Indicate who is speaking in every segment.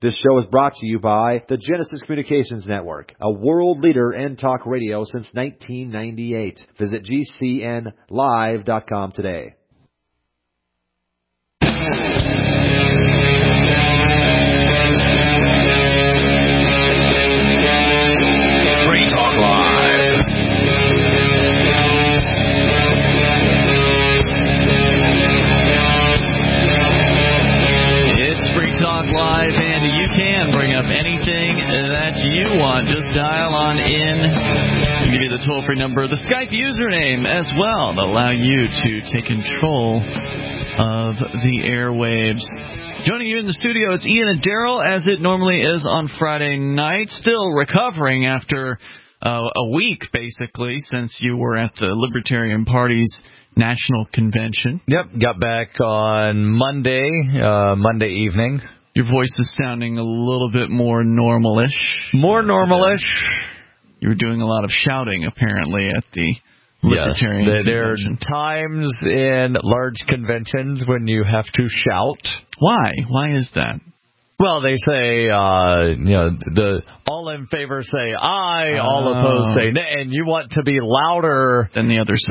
Speaker 1: This show is brought to you by the Genesis Communications Network, a world leader in talk radio since 1998. Visit GCNlive.com today.
Speaker 2: Free Talk Live. It's Free Talk Live, and you can bring up anything that you want. Just dial on in. I'll give you the toll-free number, the Skype username as well. That'll allow you to take control of the airwaves. Joining you in the studio, it's Ian and Daryl, as it normally is on Friday night. Still recovering after a week, basically, since you were at the Libertarian Party's National Convention.
Speaker 3: Yep, got back on Monday evening.
Speaker 2: Your voice is sounding a little bit more normal-ish.
Speaker 3: More normal-ish.
Speaker 2: You were doing a lot of shouting, apparently, at the Libertarian
Speaker 3: Convention.
Speaker 2: There
Speaker 3: are times in large conventions when you have to shout.
Speaker 2: Why? Why is that?
Speaker 3: Well, they say, the all in favor say aye, all opposed say nay, and you want to be louder
Speaker 2: than the other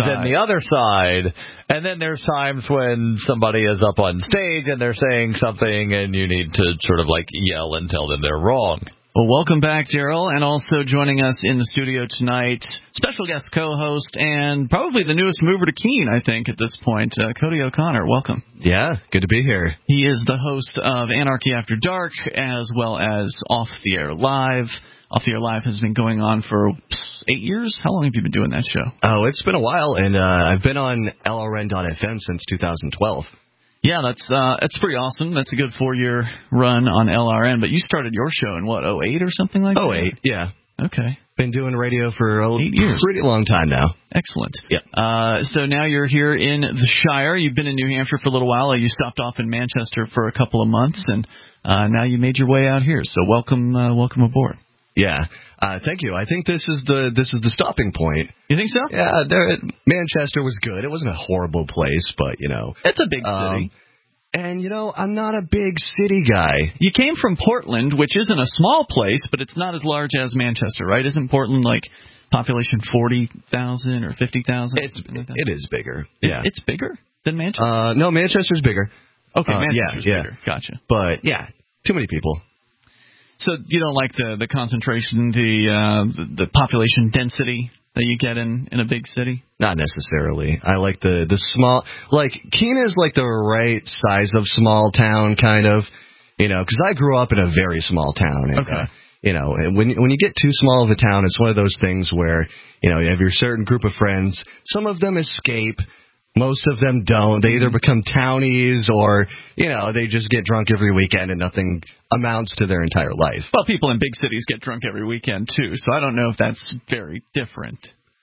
Speaker 2: side.
Speaker 3: And then there's times when somebody is up on stage and they're saying something and you need to sort of like yell and tell them they're wrong.
Speaker 2: Well, welcome back, Daryl, and also joining us in the studio tonight, special guest co-host and probably the newest mover to Keene, I think, at this point, Cody O'Connor. Welcome.
Speaker 4: Yeah, good to be here.
Speaker 2: He is the host of Anarchy After Dark, as well as Off the Air Live. Off the Air Live has been going on for 8 years. How long have you been doing that show?
Speaker 4: Oh, it's been a while, and I've been on LRN.FM since 2012.
Speaker 2: Yeah, that's pretty awesome. That's a good 4-year run on LRN. But you started your show in, what, 08 or something like that?
Speaker 4: 08, yeah.
Speaker 2: Okay.
Speaker 4: Been doing radio for
Speaker 2: 8 years.
Speaker 4: Pretty long time now.
Speaker 2: Excellent.
Speaker 4: Yeah.
Speaker 2: So now you're here in the Shire. You've been in New Hampshire for a little while. You stopped off in Manchester for a couple of months, and now you made your way out here. So welcome aboard.
Speaker 4: Yeah. Thank you. I think this is the stopping point.
Speaker 2: You think so?
Speaker 4: Yeah. Manchester was good. It wasn't a horrible place, but
Speaker 2: it's a big city.
Speaker 4: And I'm not a big city guy.
Speaker 2: You came from Portland, which isn't a small place, but it's not as large as Manchester, right? Isn't Portland like population 40,000 or 50,000?
Speaker 4: It is bigger. Yeah.
Speaker 2: It's bigger than Manchester.
Speaker 4: No, Manchester's bigger.
Speaker 2: Okay, Manchester's bigger. Gotcha.
Speaker 4: But yeah, too many people.
Speaker 2: So you don't like the concentration, the population density that you get in a big city?
Speaker 4: Not necessarily. I like the small, like Keene is like the right size of small town, kind of, because I grew up in a very small town. And,
Speaker 2: okay.
Speaker 4: And when you get too small of a town, it's one of those things where, you have your certain group of friends. Some of them escape. Most of them don't. They either become townies or, they just get drunk every weekend and nothing amounts to their entire life.
Speaker 2: Well, people in big cities get drunk every weekend, too, so I don't know if that's very different.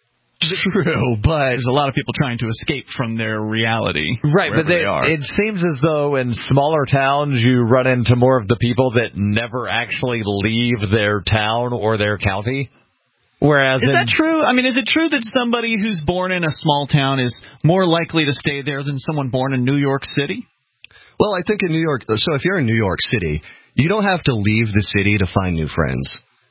Speaker 4: True, but
Speaker 2: there's a lot of people trying to escape from their reality.
Speaker 3: Right, but it seems as though in smaller towns you run into more of the people that never actually leave their town or their county. Whereas
Speaker 2: is that true? I mean, is it true that somebody who's born in a small town is more likely to stay there than someone born in New York City?
Speaker 4: Well, I think in New York, so if you're in New York City, you don't have to leave the city to find new friends.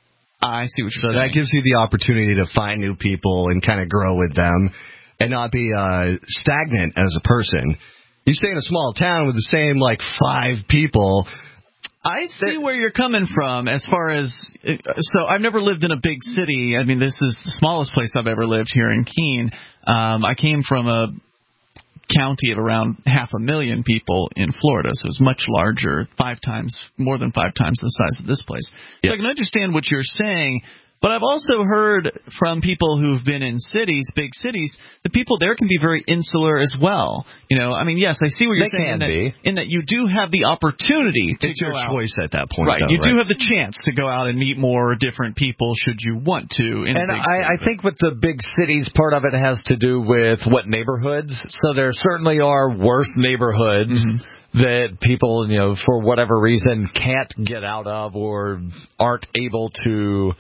Speaker 2: I see what you're saying.
Speaker 4: So that gives you the opportunity to find new people and kind of grow with them and not be stagnant as a person. You stay in a small town with the same, 5 people.
Speaker 2: I see where you're coming from as far as – so I've never lived in a big city. I mean, this is the smallest place I've ever lived here in Keene. I came from a county of around 500,000 people in Florida, so it's much larger, more than 5 times the size of this place.
Speaker 4: Yeah.
Speaker 2: So I can understand what you're saying. But I've also heard from people who've been in cities, big cities, the people there can be very insular as well. I mean, yes, I see what you're saying in that you do have the opportunity to
Speaker 4: it's
Speaker 2: go
Speaker 4: your
Speaker 2: out.
Speaker 4: choice at that point.
Speaker 2: Right,
Speaker 4: though,
Speaker 2: you do have the chance to go out and meet more different people should you want to.
Speaker 3: I think with the big cities, part of it has to do with what neighborhoods. So there certainly are worse neighborhoods. Mm-hmm. That people, for whatever reason, can't get out of or aren't able to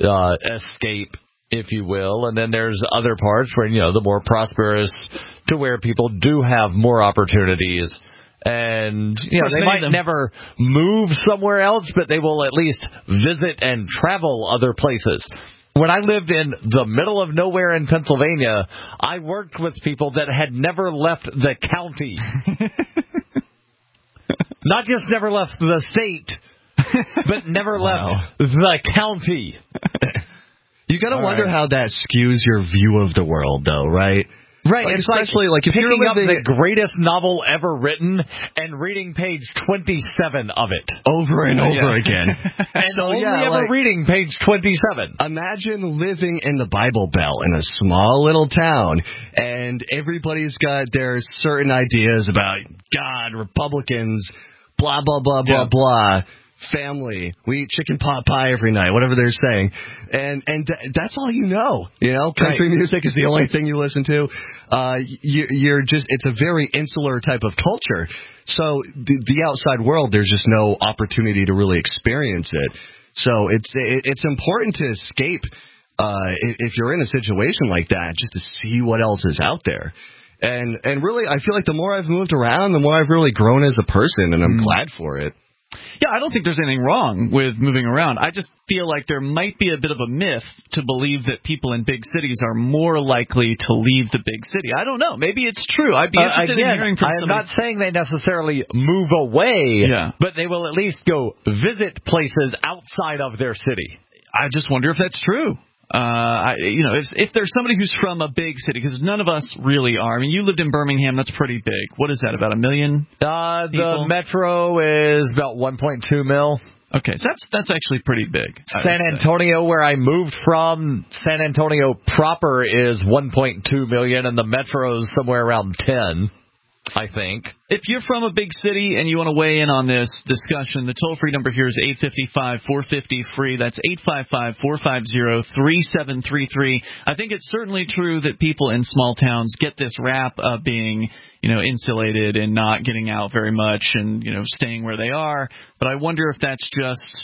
Speaker 3: escape, if you will. And then there's other parts where, the more prosperous to where people do have more opportunities And, they might never move somewhere else, but they will at least visit and travel other places. When I lived in the middle of nowhere in Pennsylvania, I worked with people that had never left the county. Not just never left the state, but never left the county.
Speaker 4: You got to wonder how that skews your view of the world, though, right?
Speaker 3: Right,
Speaker 4: like,
Speaker 3: especially
Speaker 4: like if you're
Speaker 3: picking
Speaker 4: living
Speaker 3: up the greatest novel ever written and reading page 27 of it
Speaker 4: over and over again,
Speaker 3: and only ever reading page 27.
Speaker 4: Imagine living in the Bible Belt in a small little town, and everybody's got their certain ideas about God, Republicans, blah blah blah blah blah. Family, we eat chicken pot pie every night, whatever they're saying, and that's all you know. Country music is the only thing you listen to. You're just, it's a very insular type of culture. So the outside world, there's just no opportunity to really experience it. So it's important to escape if you're in a situation like that, just to see what else is out there. And really, I feel like the more I've moved around, the more I've really grown as a person, and I'm glad for it.
Speaker 2: Yeah, I don't think there's anything wrong with moving around. I just feel like there might be a bit of a myth to believe that people in big cities are more likely to leave the big city. I don't know. Maybe it's true. I'd be interested in hearing from somebody.
Speaker 3: I'm not saying they necessarily move away, but they will at least go visit places outside of their city.
Speaker 2: I just wonder if that's true. If there's somebody who's from a big city, because none of us really are. I mean, you lived in Birmingham. That's pretty big. What is that, about 1 million people?
Speaker 3: The metro is about 1.2 mil.
Speaker 2: Okay, so that's actually pretty big.
Speaker 3: San Antonio, where I moved from, San Antonio proper is 1.2 million, and the metro is somewhere around 10. I think.
Speaker 2: If you're from a big city and you want to weigh in on this discussion, the toll-free number here is 855-450-FREE. That's 855-450-3733. I think it's certainly true that people in small towns get this rap of being, insulated and not getting out very much and, staying where they are. But I wonder if that's just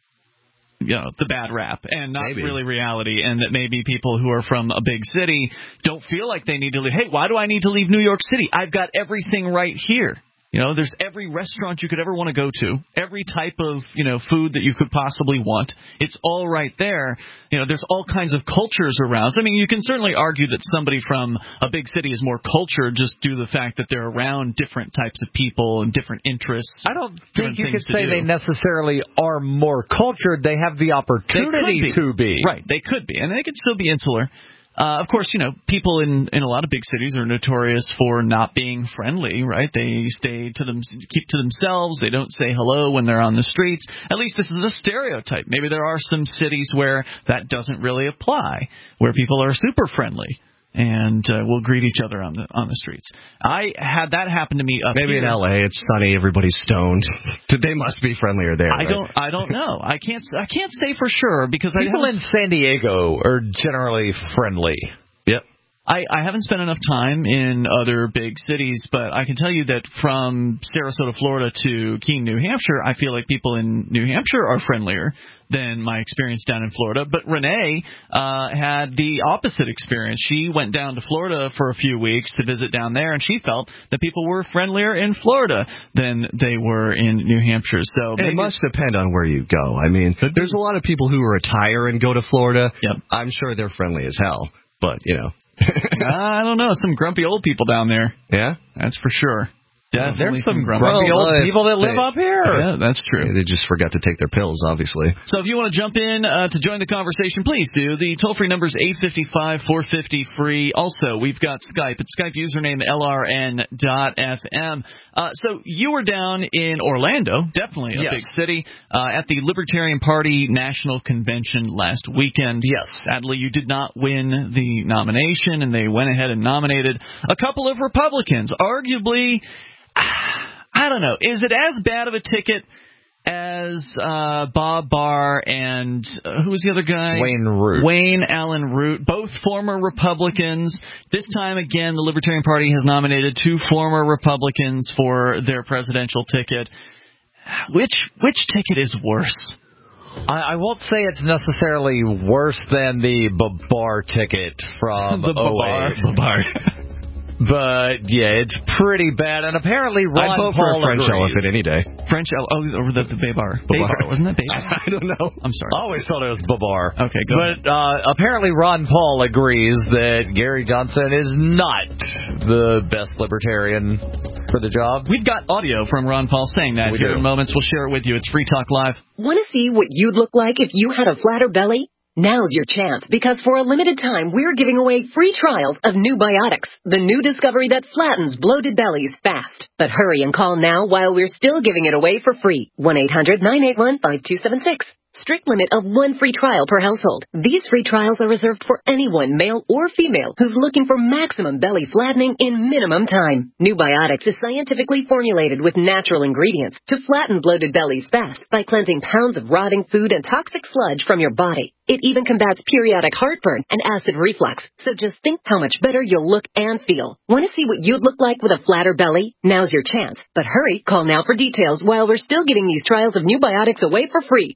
Speaker 2: the bad rap and not really reality, and that maybe people who are from a big city don't feel like they need to leave. Hey, why do I need to leave New York City? I've got everything right here. There's every restaurant you could ever want to go to, every type of, food that you could possibly want. It's all right there. There's all kinds of cultures around. I mean, you can certainly argue that somebody from a big city is more cultured just due to the fact that they're around different types of people and different interests.
Speaker 3: I don't think you could say they necessarily are more cultured. They have the opportunity to be.
Speaker 2: Right, they could be, and they could still be insular. Of course, people in a lot of big cities are notorious for not being friendly, right? They keep to themselves. They don't say hello when they're on the streets. At least this is a stereotype. Maybe there are some cities where that doesn't really apply, where people are super friendly and will greet each other on the streets. I had that happen to me up here.
Speaker 4: Maybe in L.A. it's sunny, everybody's stoned. They must be friendlier there.
Speaker 2: I don't know. I can't say for sure because
Speaker 3: people in San Diego are generally friendly.
Speaker 4: Yep.
Speaker 2: I haven't spent enough time in other big cities, but I can tell you that from Sarasota, Florida to Keene, New Hampshire, I feel like people in New Hampshire are friendlier than my experience down in Florida. But Renee had the opposite experience. She went down to Florida for a few weeks to visit down there, and she felt that people were friendlier in Florida than they were in New Hampshire. So
Speaker 4: it must depend on where you go. I mean, there's a lot of people who retire and go to Florida.
Speaker 2: Yep.
Speaker 4: I'm sure they're friendly as hell, but,
Speaker 2: I don't know. Some grumpy old people down there.
Speaker 4: Yeah?
Speaker 2: That's for sure.
Speaker 3: There's some grumpy old people that live up here.
Speaker 2: Yeah, that's true.
Speaker 4: They just forgot to take their pills, obviously.
Speaker 2: So if you want to jump in to join the conversation, please do. The toll-free number is 855-450-FREE. Also, we've got Skype. It's Skype username LRN.FM. So you were down in Orlando, definitely a big city, at the Libertarian Party National Convention last weekend.
Speaker 3: Yes.
Speaker 2: Sadly, you did not win the nomination, and they went ahead and nominated a couple of Republicans. Arguably, I don't know. Is it as bad of a ticket as Bob Barr and who was the other guy? Wayne Allen Root, both former Republicans. This time, again, the Libertarian Party has nominated 2 former Republicans for their presidential ticket. Which ticket is worse?
Speaker 3: I won't say it's necessarily worse than the Babar ticket from
Speaker 2: the
Speaker 3: Babar. But, yeah, it's pretty bad. And apparently Ron
Speaker 4: I'd vote
Speaker 3: Paul
Speaker 4: for a French
Speaker 3: agrees.
Speaker 4: elephant any day.
Speaker 2: French, or the Babar. Babar, wasn't it? Babar?
Speaker 4: I don't know.
Speaker 2: I'm sorry.
Speaker 3: I always thought it was Babar.
Speaker 2: Okay, go ahead.
Speaker 3: But apparently Ron Paul agrees that Gary Johnson is not the best libertarian for the job.
Speaker 2: We've got audio from Ron Paul saying that here in moments. We'll share it with you. It's Free Talk Live.
Speaker 5: Want to see what you'd look like if you had a flatter belly? Now's your chance, because for a limited time, we're giving away free trials of New Biotics, the new discovery that flattens bloated bellies fast. But hurry and call now while we're still giving it away for free. 1-800-981-5276. Strict limit of 1 free trial per household. These free trials are reserved for anyone, male or female, who's looking for maximum belly flattening in minimum time. New Biotics is scientifically formulated with natural ingredients to flatten bloated bellies fast by cleansing pounds of rotting food and toxic sludge from your body. It even combats periodic heartburn and acid reflux. So just think how much better you'll look and feel. Want to see what you'd look like with a flatter belly? Now's your chance. But hurry, call now for details while we're still giving these trials of New Biotics away for free.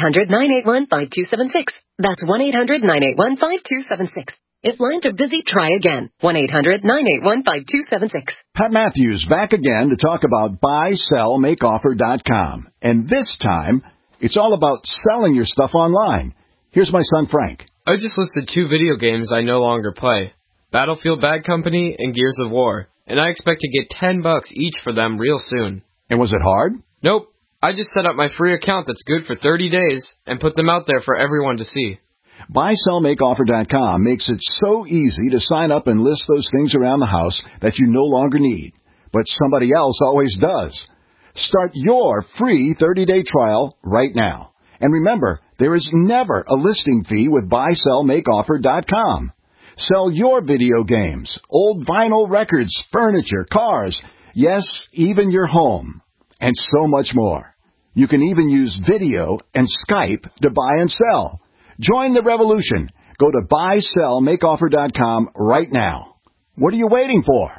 Speaker 5: 1-800-981-5276. That's 1-800-981-5276. If lines are busy, try again. 1-800-981-5276.
Speaker 6: Pat Matthews back again to talk about buysellmakeoffer.com. And this time, it's all about selling your stuff online. Here's my son Frank.
Speaker 7: I just listed 2 video games I no longer play. Battlefield Bad Company and Gears of War. And I expect to get $10 each for them real soon.
Speaker 6: And was it hard?
Speaker 7: Nope. I just set up my free account that's good for 30 days and put them out there for everyone to see.
Speaker 6: BuySellMakeOffer.com makes it so easy to sign up and list those things around the house that you no longer need, but somebody else always does. Start your free 30-day trial right now. And remember, there is never a listing fee with BuySellMakeOffer.com. Sell your video games, old vinyl records, furniture, cars, yes, even your home, and so much more. You can even use video and Skype to buy and sell. Join the revolution. Go to BuySellMakeOffer.com right now. What are you waiting for?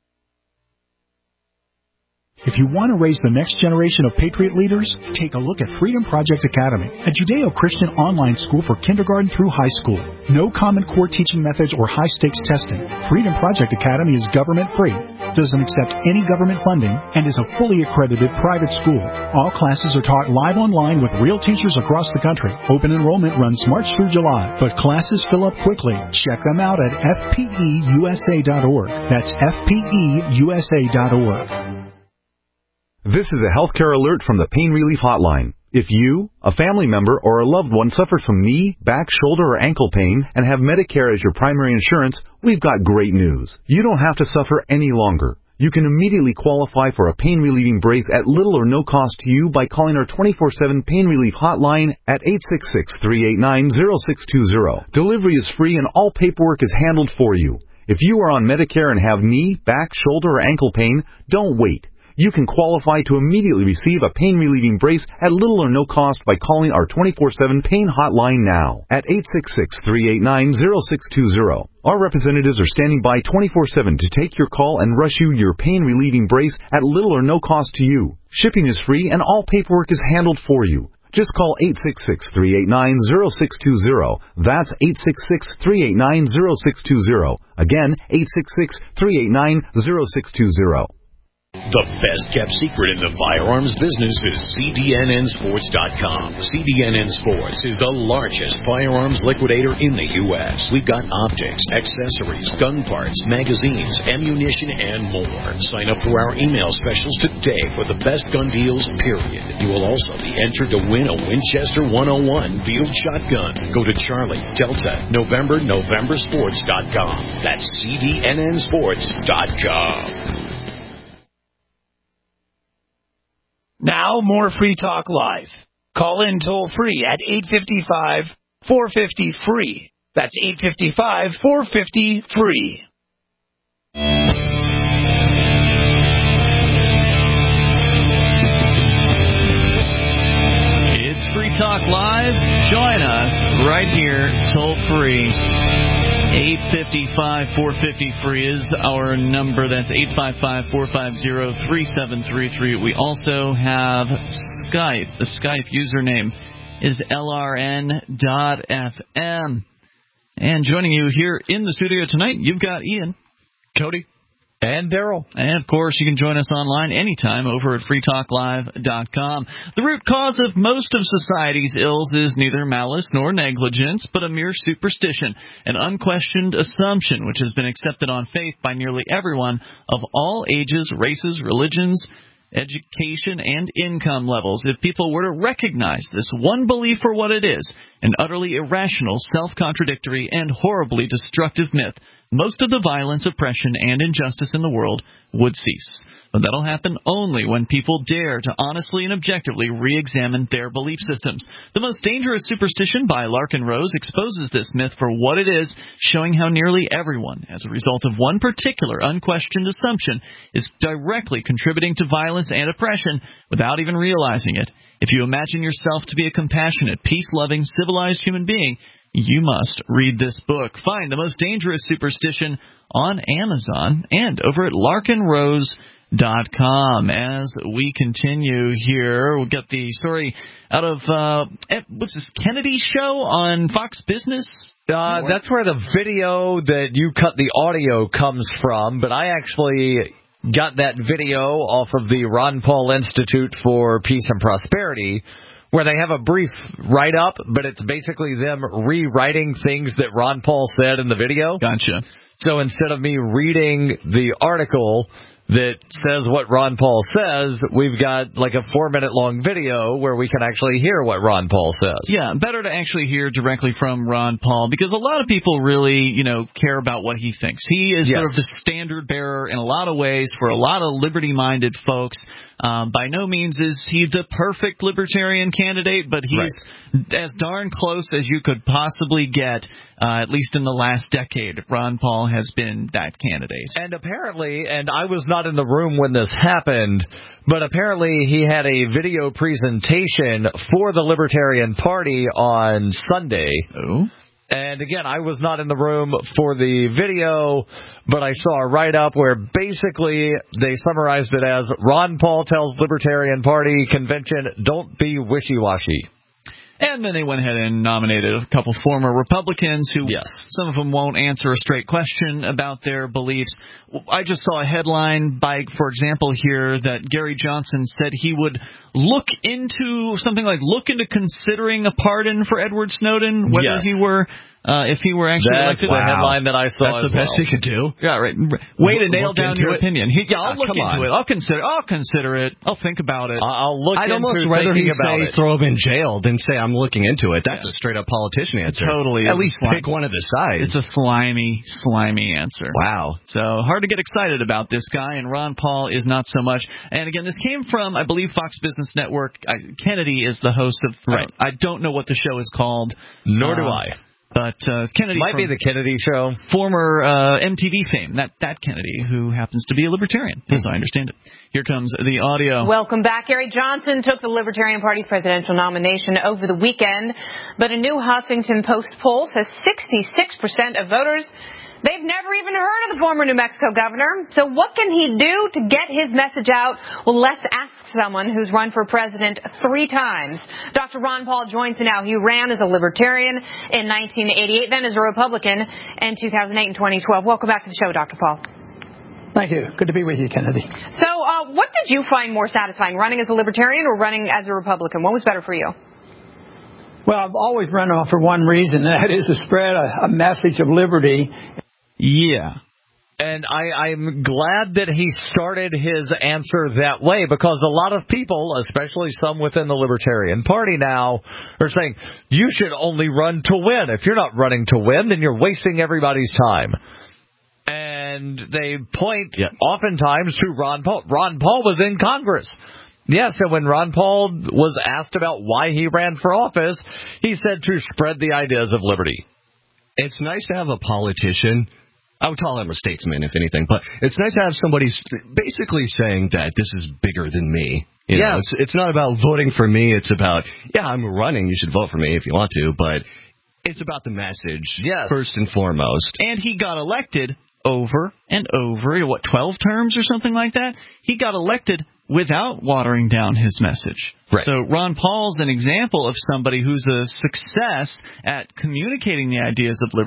Speaker 8: If you want to raise the next generation of Patriot leaders, take a look at Freedom Project Academy, a Judeo-Christian online school for kindergarten through high school. No Common Core teaching methods or high-stakes testing. Freedom Project Academy is government-free, doesn't accept any government funding, and is a fully accredited private school. All classes are taught live online with real teachers across the country. Open enrollment runs March through July, but classes fill up quickly. Check them out at fpeusa.org. That's fpeusa.org.
Speaker 9: This is a healthcare alert from the Pain Relief Hotline. If you, a family member, or a loved one suffers from knee, back, shoulder, or ankle pain and have Medicare as your primary insurance, we've got great news. You don't have to suffer any longer. You can immediately qualify for a pain-relieving brace at little or no cost to you by calling our 24/7 Pain Relief Hotline at 866-389-0620. Delivery is free and all paperwork is handled for you. If you are on Medicare and have knee, back, shoulder, or ankle pain, don't wait. You can qualify to immediately receive a pain-relieving brace at little or no cost by calling our 24/7 Pain Hotline now at 866-389-0620. Our representatives are standing by 24/7 to take your call and rush you your pain-relieving brace at little or no cost to you. Shipping is free and all paperwork is handled for you. Just call 866-389-0620. That's 866-389-0620. Again, 866-389-0620.
Speaker 10: The best-kept secret in the firearms business is CDNNSports.com. CDNN Sports is the largest firearms liquidator in the U.S. We've got optics, accessories, gun parts, magazines, ammunition, and more. Sign up for our email specials today for the best gun deals, period. You will also be entered to win a Winchester 101 field shotgun. Go to Charlie, Delta, November, Sports.com. That's CDNNSports.com.
Speaker 11: Now, more Free Talk Live. Call in toll-free at 855-450-FREE. That's 855-450-FREE.
Speaker 2: It's Free Talk Live. Join us right here, toll-free. 855-450-FREE is our number. That's 855-450-3733. We also have Skype. The Skype username is LRN.FM. And joining you here in the studio tonight, you've got Ian.
Speaker 4: Cody.
Speaker 2: And Daryl. And, of course, you can join us online anytime over at freetalklive.com. The root cause of most of society's ills is neither malice nor negligence, but a mere superstition, an unquestioned assumption which has been accepted on faith by nearly everyone of all ages, races, religions, education, and income levels. If people were to recognize this one belief for what it is, an utterly irrational, self-contradictory, and horribly destructive myth, most of the violence, oppression, and injustice in the world would cease. But that'll happen only when people dare to honestly and objectively re-examine their belief systems. The Most Dangerous Superstition by Larkin Rose exposes this myth for what it is, showing how nearly everyone, as a result of one particular unquestioned assumption, is directly contributing to violence and oppression without even realizing it. If you imagine yourself to be a compassionate, peace-loving, civilized human being, you must read this book. Find The Most Dangerous Superstition on Amazon and over at larkinrose.com. As we continue here, we'll get the story out of, what's this, Kennedy show on Fox Business?
Speaker 3: That's where the video that you cut the audio comes from, but I actually got that video off of the Ron Paul Institute for Peace and Prosperity, where they have a brief write-up, but it's basically them rewriting things that Ron Paul said in the video.
Speaker 2: Gotcha.
Speaker 3: So instead of me reading the article that says what Ron Paul says, we've got like a 4-minute-long video where we can actually hear what Ron Paul says.
Speaker 2: Yeah, better to actually hear directly from Ron Paul, because a lot of people really, care about what he thinks. He is sort of the standard bearer in a lot of ways for a lot of liberty-minded folks. By no means is he the perfect libertarian candidate, but he's as darn close as you could possibly get, at least in the last decade. Ron Paul has been that candidate.
Speaker 3: And apparently, and I was not in the room when this happened, but apparently he had a video presentation for the Libertarian Party on Sunday.
Speaker 2: Oh.
Speaker 3: And again, I was not in the room for the video, but I saw a write-up where basically they summarized it as Ron Paul tells Libertarian Party convention, don't be wishy-washy.
Speaker 2: And then they went ahead and nominated a couple former Republicans who, some of them won't answer a straight question about their beliefs. I just saw a headline by, for example, here that Gary Johnson said he would look into considering a pardon for Edward Snowden, whether he were... if he were actually elected.
Speaker 3: That's the headline that I saw.
Speaker 4: That's the best he could do.
Speaker 2: Yeah, right. Way to nail down your opinion. I'll look into it. I'll consider it. I'll think about it.
Speaker 3: I'll look
Speaker 4: I'd
Speaker 3: into
Speaker 4: almost rather he
Speaker 3: say
Speaker 4: throw him in jail than say I'm looking into it. That's a straight up politician answer.
Speaker 2: Totally.
Speaker 4: At least pick one of the sides.
Speaker 2: It's a slimy answer.
Speaker 4: Wow.
Speaker 2: So hard to get excited about this guy, and Ron Paul is not so much. And again, this came from, I believe, Fox Business Network. Kennedy is the host of.
Speaker 3: Right.
Speaker 2: I don't know what the show is called.
Speaker 3: Nor do I.
Speaker 2: But Kennedy
Speaker 3: might be the Kennedy show.
Speaker 2: Former MTV fame, that Kennedy, who happens to be a libertarian, as I understand it. Here comes the audio.
Speaker 12: Welcome back. Gary Johnson took the Libertarian Party's presidential nomination over the weekend, but a new Huffington Post poll says 66% of voters, they've never even heard of the former New Mexico governor. So what can he do to get his message out? Well, let's ask someone who's run for president 3 times. Dr. Ron Paul joins me now. He ran as a libertarian in 1988, then as a Republican in 2008 and 2012. Welcome back to the show, Dr. Paul.
Speaker 11: Thank you. Good to be with you, Kennedy.
Speaker 12: So what did you find more satisfying, running as a libertarian or running as a Republican? What was better for you?
Speaker 11: Well, I've always run off for one reason, and that is to spread a message of liberty.
Speaker 2: Yeah.
Speaker 3: And I'm glad that he started his answer that way, because a lot of people, especially some within the Libertarian Party now, are saying, you should only run to win. If you're not running to win, then you're wasting everybody's time. And they point oftentimes to Ron Paul. Ron Paul was in Congress. Yes, and when Ron Paul was asked about why he ran for office, he said to spread the ideas of liberty.
Speaker 4: It's nice to have a politician. I would call him a statesman, if anything, but it's nice to have somebody basically saying that this is bigger than me. You know, it's not about voting for me. It's about, I'm running. You should vote for me if you want to, but it's about the message first and foremost.
Speaker 2: And he got elected over and over, 12 terms or something like that? He got elected without watering down his message.
Speaker 4: Right.
Speaker 2: So Ron Paul's an example of somebody who's a success at communicating the ideas of liberty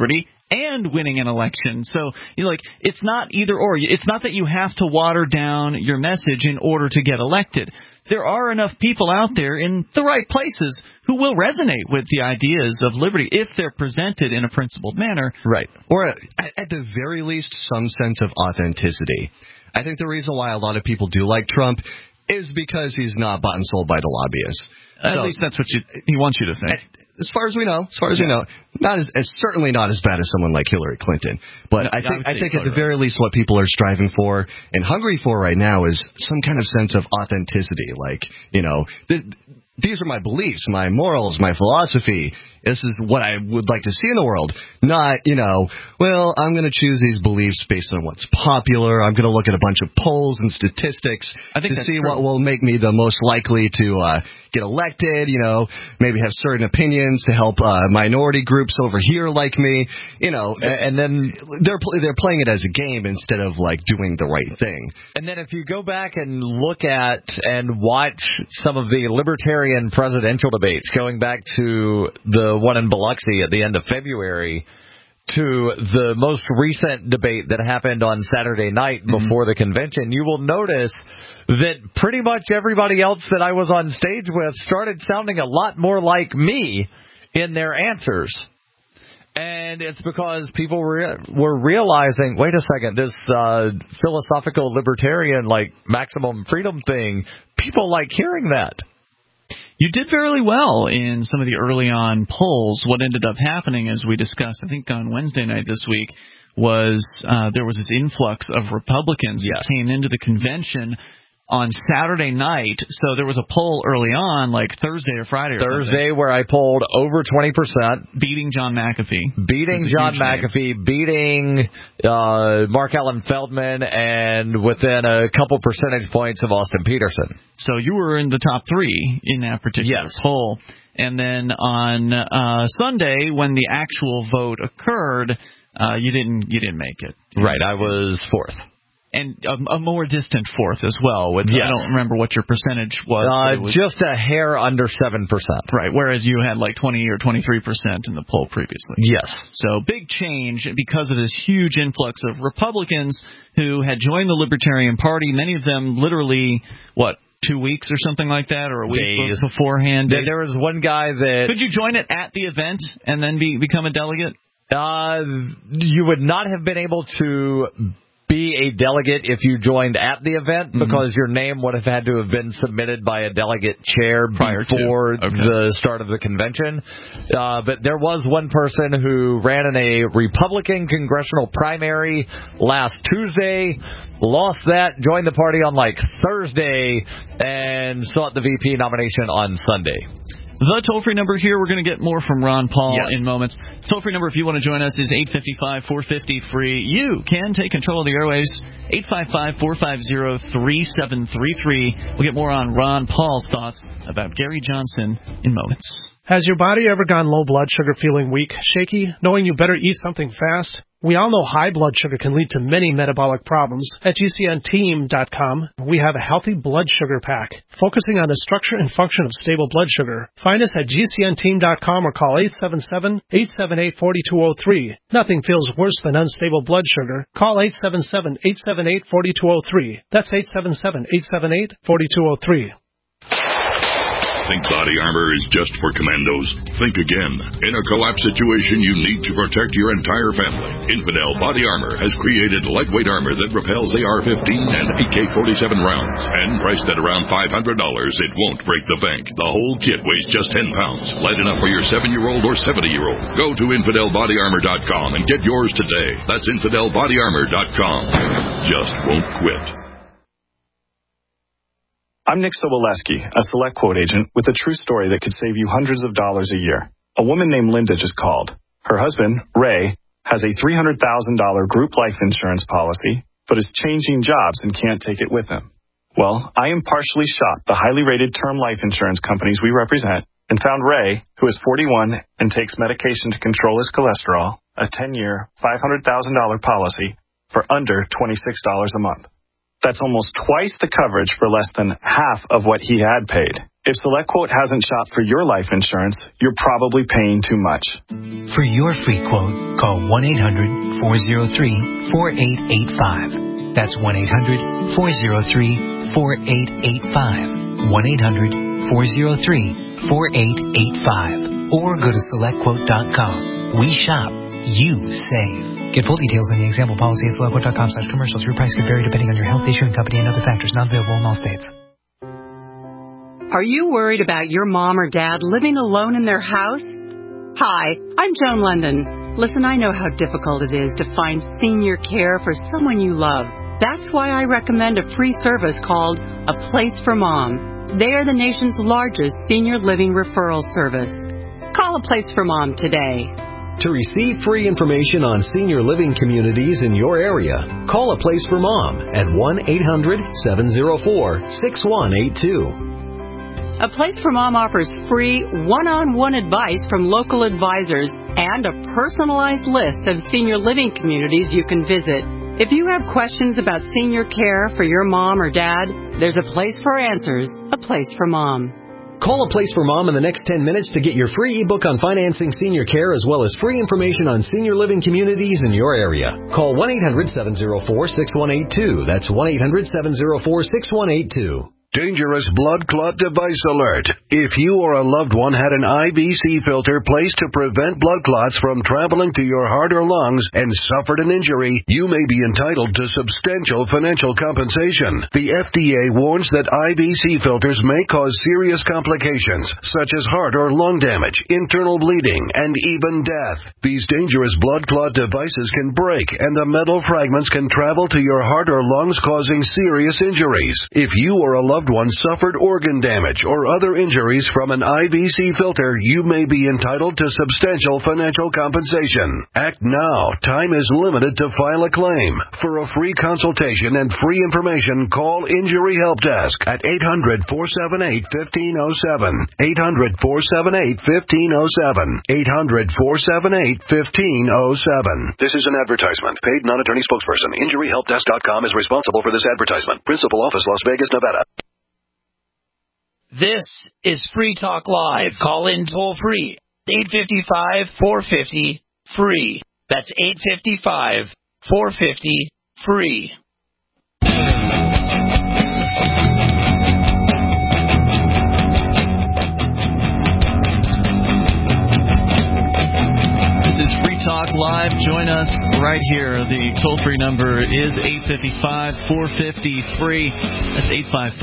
Speaker 2: and winning an election. So, it's not either or. It's not that you have to water down your message in order to get elected. There are enough people out there in the right places who will resonate with the ideas of liberty if they're presented in a principled manner.
Speaker 4: Right. Or at the very least, some sense of authenticity. I think the reason why a lot of people do like Trump is because he's not bought and sold by the lobbyists.
Speaker 2: At least that's what he wants you to think.
Speaker 4: As far as we know, not as certainly not as bad as someone like Hillary Clinton. But I think at the very least, what people are striving for and hungry for right now is some kind of sense of authenticity. Like, these are my beliefs, my morals, my philosophy. This is what I would like to see in the world. Not, I'm going to choose these beliefs based on what's popular. I'm going to look at a bunch of polls and statistics to see what will make me the most likely to get elected, maybe have certain opinions to help minority groups over here like me, and then they're playing it as a game instead of doing the right thing.
Speaker 3: And then if you go back and look at and watch some of the libertarian presidential debates going back to the one in Biloxi at the end of February to the most recent debate that happened on Saturday night before the convention, you will notice that pretty much everybody else that I was on stage with started sounding a lot more like me in their answers. And it's because people were realizing, wait a second, this philosophical libertarian, maximum freedom thing, people like hearing that.
Speaker 2: You did fairly well in some of the early on polls. What ended up happening, as we discussed, I think on Wednesday night this week, was there was this influx of Republicans that came into the convention on Saturday night. So there was a poll early on, Thursday or Friday or
Speaker 3: something, where I polled over 20%.
Speaker 2: Beating John McAfee.
Speaker 3: Beating Mark Allen Feldman, and within a couple percentage points of Austin Peterson.
Speaker 2: So you were in the top 3 in that particular poll. And then on Sunday, when the actual vote occurred, you didn't make it.
Speaker 3: Right, I was 4th.
Speaker 2: And a more distant 4th as well. I don't remember what your percentage was.
Speaker 3: Just a hair under 7%.
Speaker 2: Right, whereas you had 20 or 23% in the poll previously.
Speaker 3: Yes.
Speaker 2: So big change because of this huge influx of Republicans who had joined the Libertarian Party, many of them literally, 2 weeks or something like that, or a week beforehand?
Speaker 3: There was one guy that...
Speaker 2: Could you join it at the event and then become a delegate?
Speaker 3: You would not have been able to be a delegate if you joined at the event, because your name would have had to have been submitted by a delegate chair before the start of the convention. But there was one person who ran in a Republican congressional primary last Tuesday, lost that, joined the party on Thursday, and sought the VP nomination on Sunday.
Speaker 2: The toll-free number here, we're going to get more from Ron Paul in moments. Toll-free number, if you want to join us, is 855-450-FREE. You can take control of the airwaves, 855-450-3733. We'll get more on Ron Paul's thoughts about Gary Johnson in moments.
Speaker 13: Has your body ever gone low blood sugar, feeling weak, shaky, knowing you better eat something fast? We all know high blood sugar can lead to many metabolic problems. At GCNteam.com, we have a healthy blood sugar pack, focusing on the structure and function of stable blood sugar. Find us at GCNteam.com or call 877-878-4203. Nothing feels worse than unstable blood sugar. Call 877-878-4203. That's 877-878-4203.
Speaker 14: Think body armor is just for commandos? Think again. In a collapse situation, you need to protect your entire family. Infidel Body Armor has created lightweight armor that repels AR-15 and AK-47 rounds. And priced at around $500, it won't break the bank. The whole kit weighs just 10 pounds. Light enough for your 7-year-old or 70-year-old. Go to InfidelBodyArmor.com and get yours today. That's InfidelBodyArmor.com. Just won't quit.
Speaker 15: I'm Nick Soboleski, a Select Quote agent with a true story that could save you hundreds of dollars a year. A woman named Linda just called. Her husband, Ray, has a $300,000 group life insurance policy, but is changing jobs and can't take it with him. Well, I impartially shot the highly rated term life insurance companies we represent and found Ray, who is 41 and takes medication to control his cholesterol, a 10-year, $500,000 policy for under $26 a month. That's almost twice the coverage for less than half of what he had paid. If SelectQuote hasn't shopped for your life insurance, you're probably paying too much.
Speaker 16: For your free quote, call 1-800-403-4885. That's 1-800-403-4885. 1-800-403-4885. Or go to SelectQuote.com. We shop, you save. Get full details in the example policy at SelectQuote.com/commercials. Your price could vary depending on your health, issuing company, and other factors. Not available in all states.
Speaker 17: Are you worried about your mom or dad living alone in their house? Hi, I'm Joan London. Listen, I know how difficult it is to find senior care for someone you love. That's why I recommend a free service called A Place for Mom. They are the nation's largest senior living referral service. Call A Place for Mom today.
Speaker 18: To receive free information on senior living communities in your area, call A Place for Mom at 1-800-704-6182.
Speaker 17: A Place for Mom offers free one-on-one advice from local advisors and a personalized list of senior living communities you can visit. If you have questions about senior care for your mom or dad, there's a place for answers, A Place for Mom.
Speaker 18: Call A Place for Mom in the next 10 minutes to get your free ebook on financing senior care as well as free information on senior living communities in your area. Call 1-800-704-6182. That's 1-800-704-6182.
Speaker 19: Dangerous blood clot device alert. If you or a loved one had an IVC filter placed to prevent blood clots from traveling to your heart or lungs and suffered an injury, you may be entitled to substantial financial compensation. The FDA warns that IVC filters may cause serious complications, such as heart or lung damage, internal bleeding, and even death. These dangerous blood clot devices can break, and the metal fragments can travel to your heart or lungs, causing serious injuries. If you or a loved one suffered organ damage or other injuries from an IVC filter, you may be entitled to substantial financial compensation. Act now. Time is limited to file a claim. For a free consultation and free information, call Injury Help Desk at 800-478-1507. 800-478-1507. 800-478-1507. This is an advertisement. Paid non-attorney spokesperson. InjuryHelpDesk.com is responsible for this advertisement. Principal office, Las Vegas, Nevada.
Speaker 20: This is Free Talk Live. Call in toll free. 855-450-FREE. That's 855-450-FREE.
Speaker 2: This is Free Talk Live. Join us right here. The toll-free number is 855-450-FREE. That's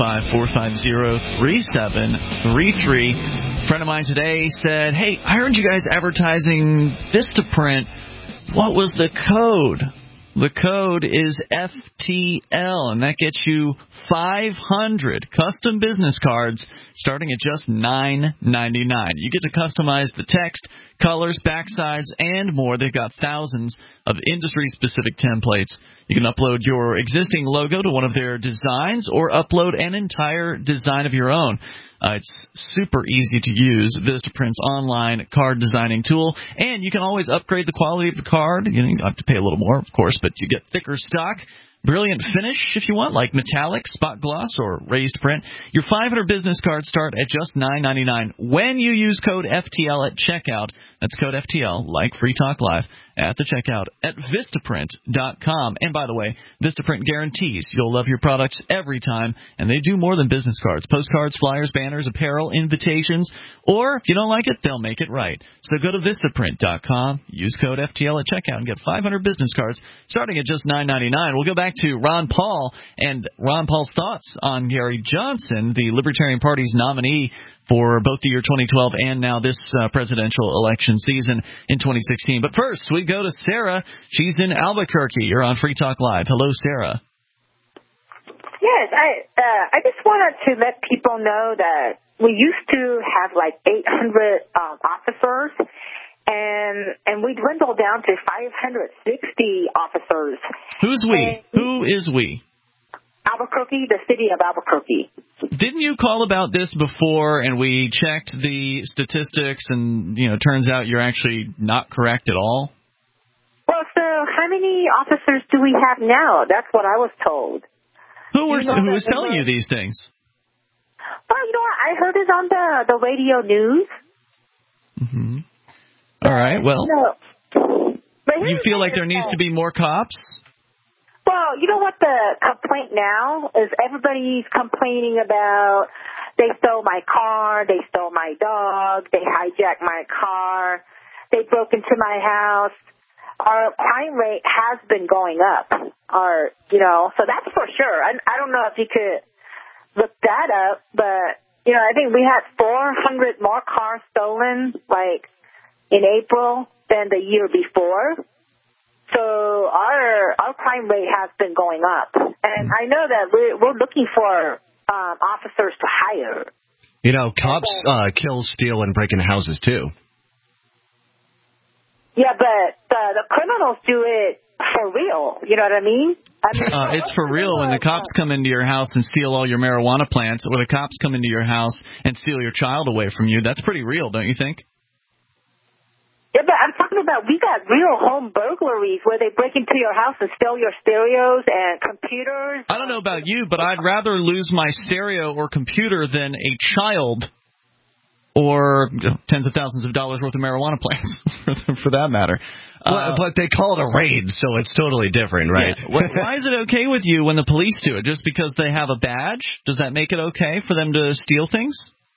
Speaker 2: 855-450-3733. A friend of mine today said, hey, I heard you guys advertising Vistaprint. What was the code? The code is FTL, and that gets you 500 custom business cards starting at just $9.99. You get to customize the text, colors, backsides, and more. They've got thousands of industry-specific templates. You can upload your existing logo to one of their designs or upload an entire design of your own. It's super easy to use, Vistaprint's online card designing tool, and you can always upgrade the quality of the card. You have to pay a little more, of course, but you get thicker stock, brilliant finish if you want, like metallic, spot gloss, or raised print. Your 500 business cards start at just $9.99 when you use code FTL at checkout. That's code FTL, like Free Talk Live, at the checkout at Vistaprint.com. And by the way, Vistaprint guarantees you'll love your products every time, and they do more than business cards. Postcards, flyers, banners, apparel, invitations, or if you don't like it, they'll make it right. So go to Vistaprint.com, use code FTL at checkout, and get 500 business cards starting at just $9.99. We'll go back to Ron Paul and Ron Paul's thoughts on Gary Johnson, the Libertarian Party's nominee for both the year 2012 and now this presidential election season in 2016. But first, we go to Sarah. She's in Albuquerque. You're on Free Talk Live. Hello, Sarah.
Speaker 21: Yes, I just wanted to let people know that we used to have like 800 officers, and we dwindled down to 560 officers.
Speaker 2: Who's we? Who is we?
Speaker 21: Albuquerque, the city of Albuquerque.
Speaker 2: Didn't you call about this before, and we checked the statistics, and, turns out you're actually not correct at all?
Speaker 21: Well, so how many officers do we have now? That's what I was told.
Speaker 2: Who is telling you these things?
Speaker 21: Well, you know what? I heard it on the radio news.
Speaker 2: Mm-hmm. All right. Well, you feel like there needs to be more cops?
Speaker 21: Well, you know what the complaint now is? Everybody's complaining about they stole my car, they stole my dog, they hijacked my car, they broke into my house. Our crime rate has been going up. So that's for sure. I don't know if you could look that up, but, I think we had 400 more cars stolen, in April than the year before. So our crime rate has been going up. And I know that we're looking for officers to hire.
Speaker 4: Cops kill, steal, and break into houses, too.
Speaker 21: Yeah, but the criminals do it for real. You know what I mean?
Speaker 2: It's for real when the cops come into your house and steal all your marijuana plants, or the cops come into your house and steal your child away from you. That's pretty real, don't you think?
Speaker 21: Yeah, but I'm talking about we got real home burglaries where they break into your house and steal your stereos and computers.
Speaker 2: I don't know about you, but I'd rather lose my stereo or computer than a child or tens of thousands of dollars worth of marijuana plants, for that matter.
Speaker 4: But they call it a raid, so it's totally different, right?
Speaker 2: Yeah. Why is it okay with you when the police do it? Just because they have a badge? Does that make it okay for them to steal things?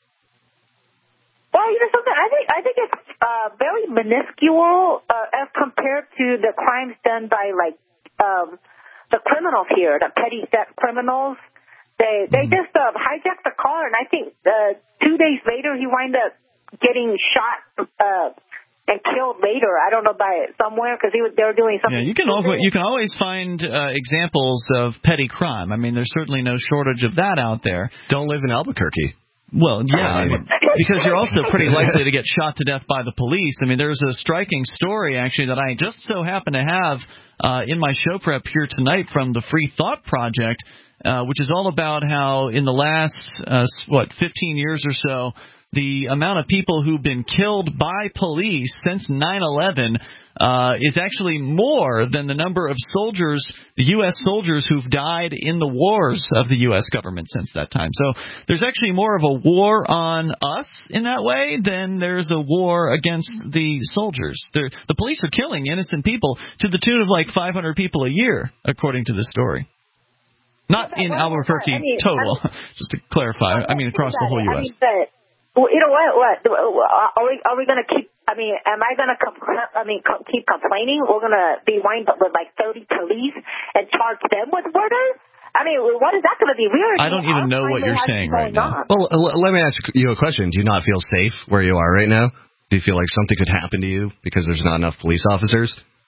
Speaker 21: Well, something. I think it's very minuscule as compared to the crimes done by the criminals here, the petty theft criminals. They just hijacked the car, and I think 2 days later he wound up getting shot and killed later. I don't know by somewhere because they were doing something.
Speaker 2: Yeah, you can always find examples of petty crime. I mean, there's certainly no shortage of that out there.
Speaker 4: Don't live in Albuquerque.
Speaker 2: Well, yeah, because you're also pretty likely to get shot to death by the police. I mean, there's a striking story, actually, that I just so happen to have in my show prep here tonight from the Free Thought Project, which is all about how in the last, 15 years or so, the amount of people who've been killed by police since 9/11 is actually more than the number of soldiers, the U.S. soldiers who've died in the wars of the U.S. government since that time. So there's actually more of a war on us in that way than there's a war against the soldiers. The police are killing innocent people to the tune of 500 people a year, according to the story. Not in Albuquerque total, just to clarify. I mean, across the whole U.S.
Speaker 21: Well, you know what? Are we going to keep? I mean, am I going to keep complaining? We're going to be lined up with 30 police and charge them with murder? I mean, what is that going to be?
Speaker 2: I don't even know what you're saying right now.
Speaker 4: Well, let me ask you a question. Do you not feel safe where you are right now? Do you feel like something could happen to you because there's not enough police officers?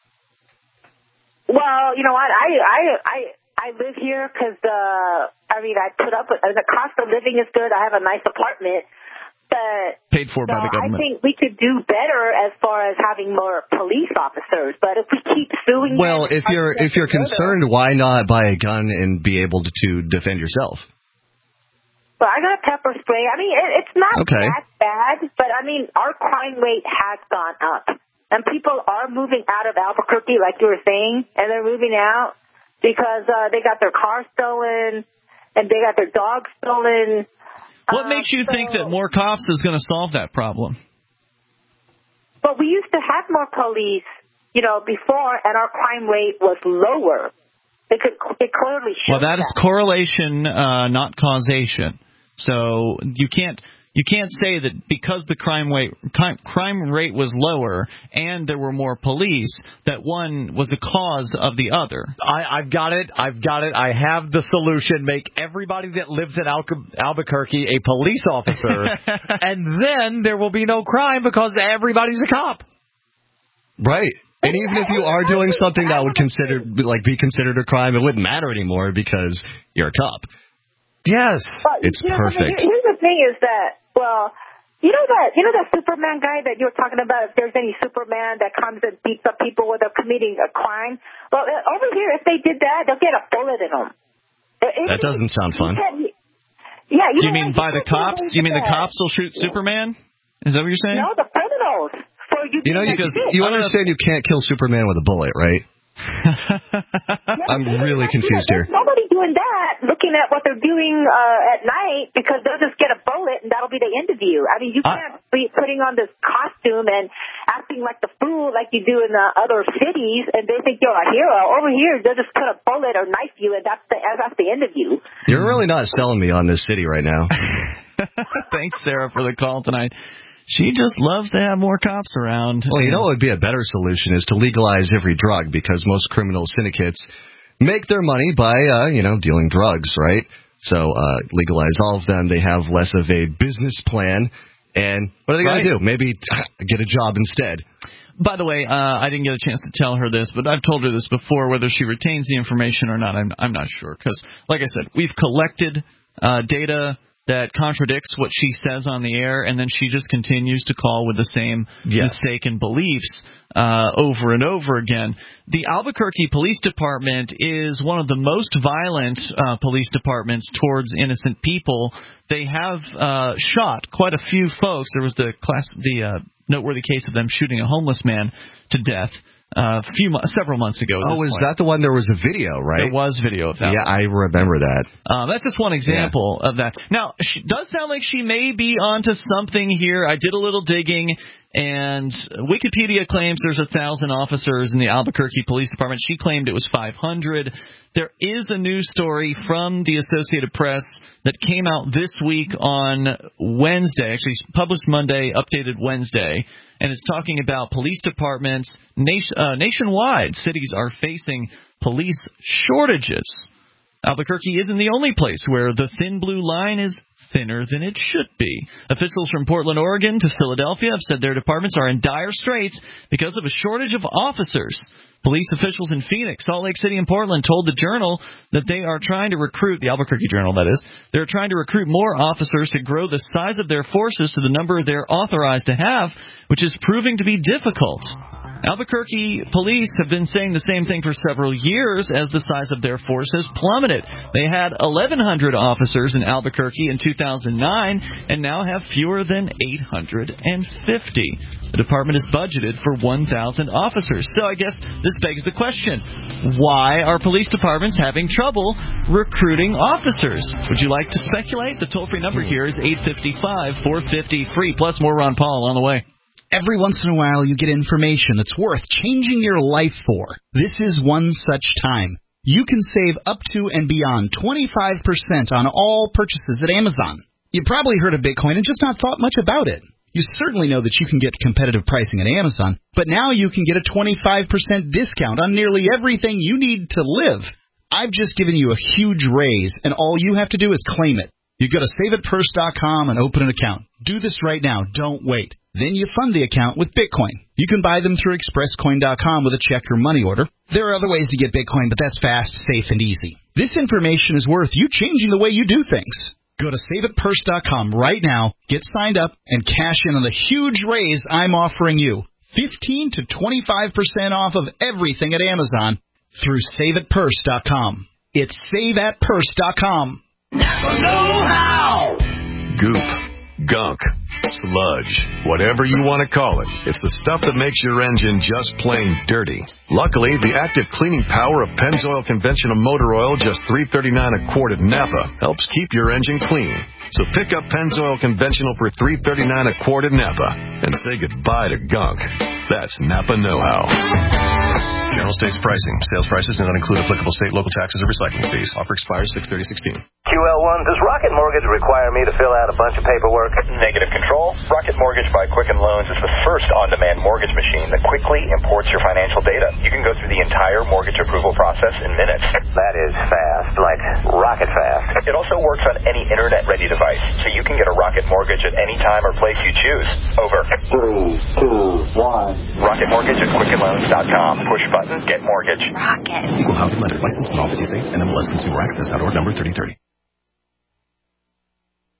Speaker 21: Well, you know what? I live here because I put up with the cost of living is good. I have a nice apartment. But,
Speaker 2: paid for by the government.
Speaker 21: I think we could do better as far as having more police officers. But if we keep suing,
Speaker 4: if you're concerned, why not buy a gun and be able to defend yourself?
Speaker 21: Well, I got a pepper spray. I mean, it's not that bad, but I mean, our crime rate has gone up, and people are moving out of Albuquerque, like you were saying, and they're moving out because they got their car stolen and they got their dogs stolen.
Speaker 2: What makes you think that more cops is going to solve that problem?
Speaker 21: Well, we used to have more police, before, and our crime rate was lower. It clearly shows.
Speaker 2: Well, that is correlation, not causation. So you can't say that because the crime rate was lower and there were more police, that one was the cause of the other.
Speaker 3: I've got it. I have the solution. Make everybody that lives in Albuquerque a police officer, and then there will be no crime because everybody's a cop.
Speaker 4: Right. And even if you are doing something that would be considered a crime, it wouldn't matter anymore because you're a cop.
Speaker 3: Yes.
Speaker 4: It's perfect.
Speaker 21: Here's the thing is that, you know that Superman guy that you were talking about, if there's any Superman that comes and beats up people when they're committing a crime? Well, over here, if they did that, they'll get a bullet in them.
Speaker 4: That doesn't sound fun.
Speaker 21: Yeah.
Speaker 2: You mean by the cops? You mean the cops will shoot Superman? Is that what you're saying?
Speaker 21: No, the criminals.
Speaker 4: You understand you can't kill Superman with a bullet, right? I'm really confused here.
Speaker 21: There's nobody doing that. Look looking at what they're doing at night because they'll just get a bullet and that'll be the interview. I mean, you can't be putting on this costume and acting like the fool like you do in the other cities, and they think you're a hero. Over here, they'll just put a bullet or knife you, and that's the interview.
Speaker 4: You're really not selling me on this city right now.
Speaker 2: Thanks, Sarah, for the call tonight. She just loves to have more cops around.
Speaker 4: Well, you know what would be a better solution is to legalize every drug, because most criminal syndicates make their money by, dealing drugs, right? So legalize all of them. They have less of a business plan. And what are they going to do? Maybe get a job instead.
Speaker 2: By the way, I didn't get a chance to tell her this, but I've told her this before. Whether she retains the information or not, I'm not sure. Because, like I said, we've collected data that contradicts what she says on the air, and then she just continues to call with the same mistaken beliefs over and over again. The Albuquerque Police Department is one of the most violent police departments towards innocent people. They have shot quite a few folks. There was the noteworthy case of them shooting a homeless man to death several months ago.
Speaker 4: Was that the one? There was a video, right?
Speaker 2: There was video of that.
Speaker 4: Yeah, I remember that.
Speaker 2: That's just one example of that. Now, it does sound like she may be onto something here. I did a little digging, and Wikipedia claims there's 1,000 officers in the Albuquerque Police Department. She claimed it was 500. There is a news story from the Associated Press that came out this week on Wednesday, actually published Monday, updated Wednesday, and it's talking about police departments nationwide. Cities are facing police shortages. Albuquerque isn't the only place where the thin blue line is thinner than it should be. Officials from Portland, Oregon to Philadelphia have said their departments are in dire straits because of a shortage of officers. Police officials in Phoenix, Salt Lake City, and Portland told the Journal that they are trying to recruit, the Albuquerque Journal that is, they're trying to recruit more officers to grow the size of their forces to the number they're authorized to have, which is proving to be difficult. Albuquerque police have been saying the same thing for several years as the size of their force has plummeted. They had 1,100 officers in Albuquerque in 2009 and now have fewer than 850. The department is budgeted for 1,000 officers. So I guess this begs the question, why are police departments having trouble recruiting officers? Would you like to speculate? The toll-free number here is 855-450-FREE. Plus more Ron Paul on the way.
Speaker 1: Every once in a while you get information that's worth changing your life for. This is one such time. You can save up to and beyond 25% on all purchases at Amazon. You probably heard of Bitcoin and just not thought much about it. You certainly know that you can get competitive pricing at Amazon, but now you can get a 25% discount on nearly everything you need to live. I've just given you a huge raise, and all you have to do is claim it. You go to SaveItPurse.com and open an account. Do this right now. Don't wait. Then you fund the account with Bitcoin. You can buy them through ExpressCoin.com with a check or money order. There are other ways to get Bitcoin, but that's fast, safe, and easy. This information is worth you changing the way you do things. Go to SaveItPurse.com right now, get signed up, and cash in on the huge raise I'm offering you. 15 to 25% off of everything at Amazon through SaveItPurse.com. It's SaveAtPurse.com.
Speaker 10: Napa know-how! Goop, gunk, sludge, whatever you want to call it. It's the stuff that makes your engine just plain dirty. Luckily, the active cleaning power of Pennzoil Conventional Motor Oil, just $3.39 a quart at Napa, helps keep your engine clean. So pick up Pennzoil Conventional for $3.39 a quart at Napa and say goodbye to gunk. That's Napa know-how. General States pricing. Sales prices do not include applicable state, local taxes, or recycling fees. Offer expires 6/30/16.
Speaker 22: QL1, does Rocket Mortgage require me to fill out a bunch of paperwork?
Speaker 23: Negative control. Rocket Mortgage by Quicken Loans is the first on-demand mortgage machine that quickly imports your financial data. You can go through the entire mortgage approval process in minutes.
Speaker 22: That is fast, like rocket fast.
Speaker 23: It also works on any internet-ready device, so you can get a Rocket Mortgage at any time or place you choose. Over.
Speaker 22: 3, 2, 1.
Speaker 23: Rocket Mortgage at QuickenLoans.com. Push button, get mortgage.
Speaker 22: Rocket.
Speaker 23: Equal housing lender. Licensed in all 50 states. NMLS Consumer Access. .org number 3030.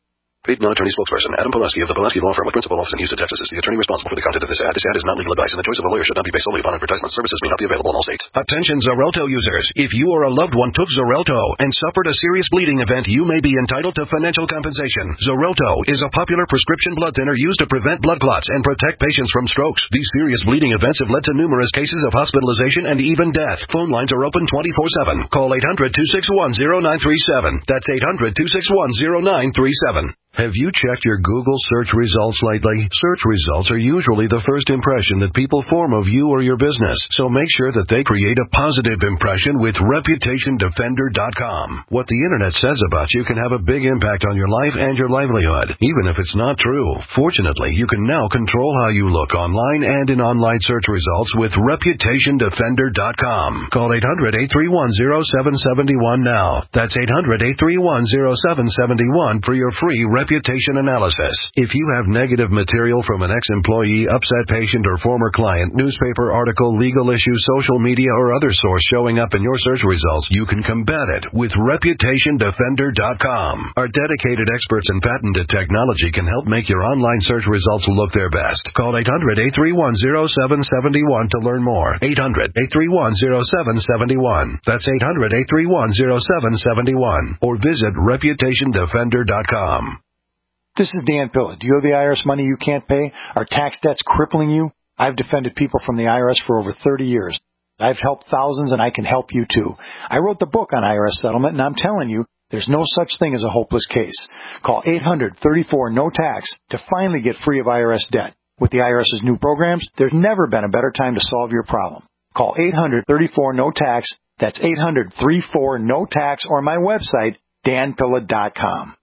Speaker 19: Paid non-attorney spokesperson Adam Pulaski of the Pulaski Law Firm with principal office in Houston, Texas is the attorney responsible for the content of this ad. This ad is not legal advice, and the choice of a lawyer should not be based solely upon advertisement. Services may not be available in all states. Attention Xarelto users. If you or a loved one took Xarelto and suffered a serious bleeding event, you may be entitled to financial compensation. Xarelto is a popular prescription blood thinner used to prevent blood clots and protect patients from strokes. These serious bleeding events have led to numerous cases of hospitalization and even death. Phone lines are open 24/7. Call 800-261-0937. That's 800-261-0937. Have you checked your Google search results lately? Search results are usually the first impression that people form of you or your business, so make sure that they create a positive impression with ReputationDefender.com. What the Internet says about you can have a big impact on your life and your livelihood, even if it's not true. Fortunately, you can now control how you look online and in online search results with ReputationDefender.com. Call 800-831-0771 now. That's 800-831-0771 for your free reputation analysis. If you have negative material from an ex-employee, upset patient, or former client, newspaper article, legal issue, social media, or other source showing up in your search results, you can combat it with ReputationDefender.com. Our dedicated experts in patented technology can help make your online search results look their best. Call 800-831-0771 to learn more. 800-831-0771. That's 800-831-0771. Or visit ReputationDefender.com.
Speaker 5: This is Dan Pilla. Do you have the IRS money you can't pay? Are tax debts crippling you? I've defended people from the IRS for over 30 years. I've helped thousands, and I can help you too. I wrote the book on IRS settlement, and I'm telling you, there's no such thing as a hopeless case. Call 800-34-NO-TAX to finally get free of IRS debt. With the IRS's new programs, there's never been a better time to solve your problem. Call 800-34-NO-TAX. That's 800-34-NO-TAX, or my website, danpilla.com.